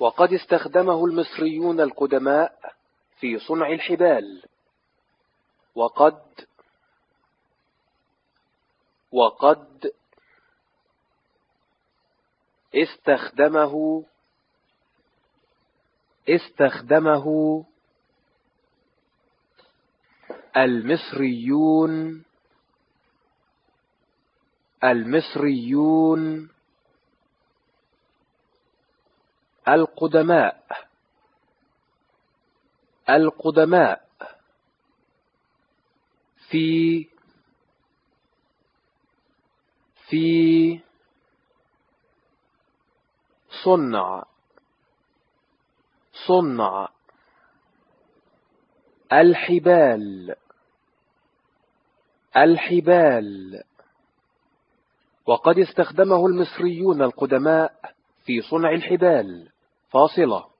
وقد استخدمه المصريون القدماء في صنع الحبال. وقد استخدمه المصريون القدماء في صنع الحبال. وقد استخدمه المصريون القدماء في صنع الحبال. فاصلة.